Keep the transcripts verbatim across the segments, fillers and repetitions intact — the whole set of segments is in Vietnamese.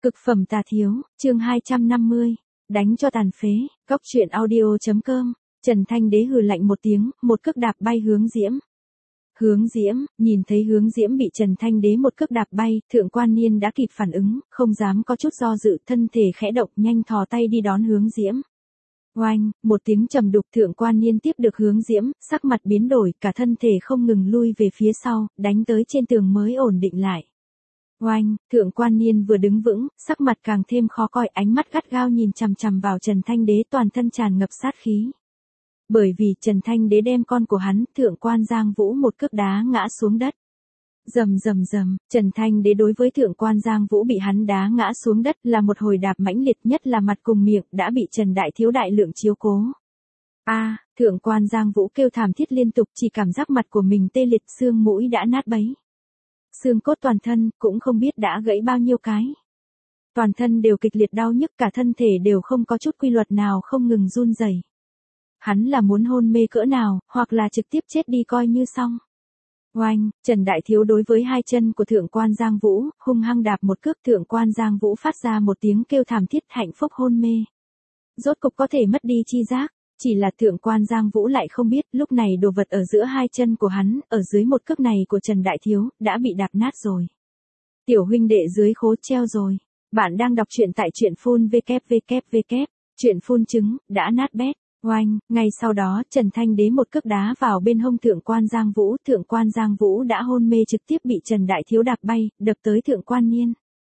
Cực phẩm tà thiếu, chương hai trăm năm mươi, đánh cho tàn phế, góc truyện audio.com, Trần Thanh Đế hừ lạnh một tiếng, một cước đạp bay Hướng Diễm. Hướng Diễm, nhìn thấy Hướng Diễm bị Trần Thanh Đế một cước đạp bay, Thượng Quan Niên đã kịp phản ứng, không dám có chút do dự, thân thể khẽ động, nhanh thò tay đi đón Hướng Diễm. Oanh, một tiếng trầm đục, Thượng Quan Niên tiếp được Hướng Diễm, sắc mặt biến đổi, cả thân thể không ngừng lui về phía sau, đánh tới trên tường mới ổn định lại. Oanh, Thượng Quan Niên vừa đứng vững, sắc mặt càng thêm khó coi, ánh mắt gắt gao nhìn chằm chằm vào Trần Thanh Đế, toàn thân tràn ngập sát khí. Bởi vì Trần Thanh Đế đem con của hắn, Thượng Quan Giang Vũ một cước đá ngã xuống đất. Rầm rầm rầm, Trần Thanh Đế đối với Thượng Quan Giang Vũ bị hắn đá ngã xuống đất là một hồi đạp mãnh liệt, nhất là mặt cùng miệng đã bị Trần Đại Thiếu đại lượng chiếu cố. A, à, Thượng Quan Giang Vũ kêu thảm thiết liên tục, chỉ cảm giác mặt của mình tê liệt, xương mũi đã nát bấy. Xương cốt toàn thân, cũng không biết đã gãy bao nhiêu cái. Toàn thân đều kịch liệt đau nhức, cả thân thể đều không có chút quy luật nào, không ngừng run rẩy. Hắn là muốn hôn mê cỡ nào, hoặc là trực tiếp chết đi coi như xong. Oanh, Trần Đại Thiếu đối với hai chân của Thượng Quan Giang Vũ, hung hăng đạp một cước, Thượng Quan Giang Vũ phát ra một tiếng kêu thảm thiết, hạnh phúc hôn mê. Rốt cục có thể mất đi chi giác, chỉ là Thượng Quan Giang Vũ lại không biết, lúc này đồ vật ở giữa hai chân của hắn, ở dưới một cước này của Trần Đại Thiếu, đã bị đạp nát rồi. Tiểu huynh đệ dưới khố treo rồi. Bạn đang đọc truyện tại truyện phun www, truyện phun trứng, đã nát bét. Oanh, ngay sau đó, Trần Thanh Đế một cước đá vào bên hông Thượng Quan Giang Vũ, Thượng Quan Giang Vũ đã hôn mê trực tiếp bị Trần Đại Thiếu đạp bay, đập tới Thượng Quan Niên.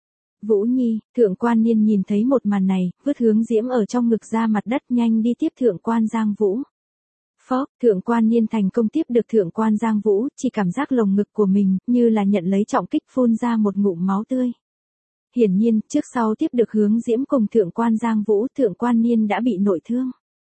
Vũ Nhi, Thượng Quan Niên nhìn thấy một màn này, vứt Hướng Diễm ở trong ngực ra mặt đất, nhanh đi tiếp Thượng Quan Giang Vũ. Phốc, Thượng Quan Niên thành công tiếp được Thượng Quan Giang Vũ, chỉ cảm giác lồng ngực của mình, như là nhận lấy trọng kích, phun ra một ngụm máu tươi. Hiển nhiên, trước sau tiếp được Hướng Diễm cùng Thượng Quan Giang Vũ, Thượng Quan Niên đã bị nội thương.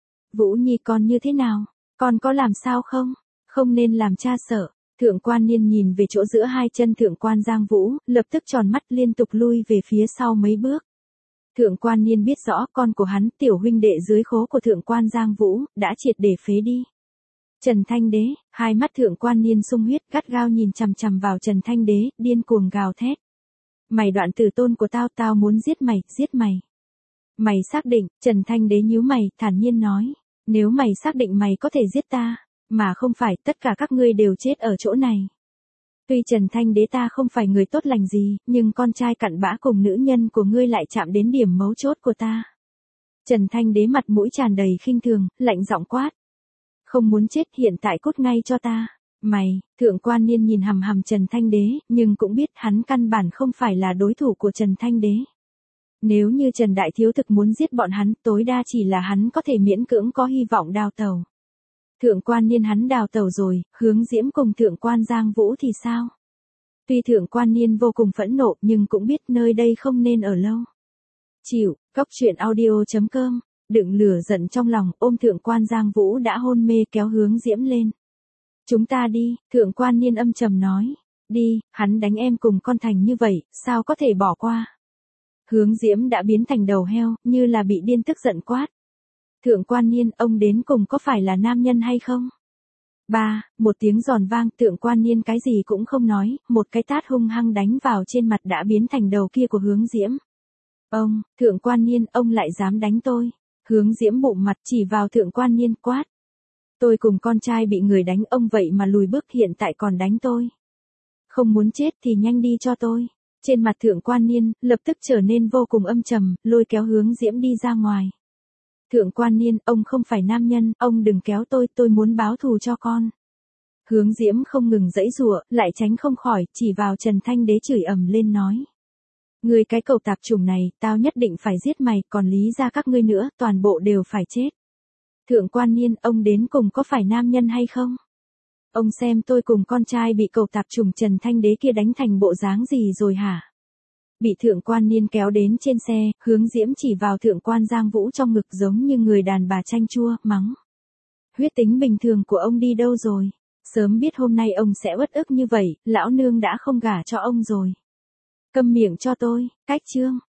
Vũ Nhi con như thế nào? Con có làm sao không? Không nên làm cha sợ. Thượng Quan Niên nhìn về chỗ giữa hai chân Thượng Quan Giang Vũ, lập tức tròn mắt liên tục lui về phía sau mấy bước. Thượng Quan Niên biết rõ con của hắn, tiểu huynh đệ dưới khố của Thượng Quan Giang Vũ, đã triệt để phế đi. Trần Thanh Đế, hai mắt Thượng Quan Niên sung huyết, gắt gao nhìn chằm chằm vào Trần Thanh Đế, điên cuồng gào thét. Mày đoạn tử tôn của tao, tao muốn giết mày, giết mày. Mày xác định, Trần Thanh Đế nhíu mày, thản nhiên nói. Nếu mày xác định mày có thể giết ta, mà không phải, tất cả các ngươi đều chết ở chỗ này. Tuy Trần Thanh Đế ta không phải người tốt lành gì, nhưng con trai cặn bã cùng nữ nhân của ngươi lại chạm đến điểm mấu chốt của ta. Trần Thanh Đế mặt mũi tràn đầy khinh thường, lạnh giọng quát. Không muốn chết, hiện tại cút ngay cho ta. Mày, Thượng Quan Niên nhìn hằm hằm Trần Thanh Đế, nhưng cũng biết hắn căn bản không phải là đối thủ của Trần Thanh Đế. Nếu như Trần Đại Thiếu thực muốn giết bọn hắn, tối đa chỉ là hắn có thể miễn cưỡng có hy vọng đào tẩu. Thượng Quan Niên hắn đào tẩu rồi, Hướng Diễm cùng Thượng Quan Giang Vũ thì sao? Tuy Thượng Quan Niên vô cùng phẫn nộ, nhưng cũng biết nơi đây không nên ở lâu. Chịu, góc truyện audio.com, đựng lửa giận trong lòng, ôm Thượng Quan Giang Vũ đã hôn mê kéo Hướng Diễm lên. Chúng ta đi, Thượng Quan Niên âm trầm nói. Đi, hắn đánh em cùng con thành như vậy, sao có thể bỏ qua? Hướng Diễm đã biến thành đầu heo, như là bị điên tức giận quát. Thượng Quan Niên, ông đến cùng có phải là nam nhân hay không? Ba, một tiếng giòn vang, Thượng Quan Niên cái gì cũng không nói, một cái tát hung hăng đánh vào trên mặt đã biến thành đầu kia của Hướng Diễm. Ông, Thượng Quan Niên, ông lại dám đánh tôi. Hướng Diễm bụng mặt chỉ vào Thượng Quan Niên quát. Tôi cùng con trai bị người đánh ông vậy mà lùi bước, hiện tại còn đánh tôi. Không muốn chết thì nhanh đi cho tôi. Trên mặt Thượng Quan Niên, lập tức trở nên vô cùng âm trầm, lôi kéo Hướng Diễm đi ra ngoài. Thượng Quan Niên, ông không phải nam nhân, ông đừng kéo tôi, tôi muốn báo thù cho con. Hướng Diễm không ngừng giãy giụa, lại tránh không khỏi, chỉ vào Trần Thanh Đế chửi ầm lên nói. Ngươi cái cẩu tạp chủng này, tao nhất định phải giết mày, còn lý ra các ngươi nữa, toàn bộ đều phải chết. Thượng Quan Niên, ông đến cùng có phải nam nhân hay không? Ông xem tôi cùng con trai bị cẩu tạp chủng Trần Thanh Đế kia đánh thành bộ dáng gì rồi hả? Bị Thượng Quan Niên kéo đến trên xe, Hướng Diễm chỉ vào Thượng Quan Giang Vũ trong ngực giống như người đàn bà chanh chua, mắng. Huyết tính bình thường của ông đi đâu rồi? Sớm biết hôm nay ông sẽ uất ức như vậy, lão nương đã không gả cho ông rồi. Câm miệng cho tôi, cách chương.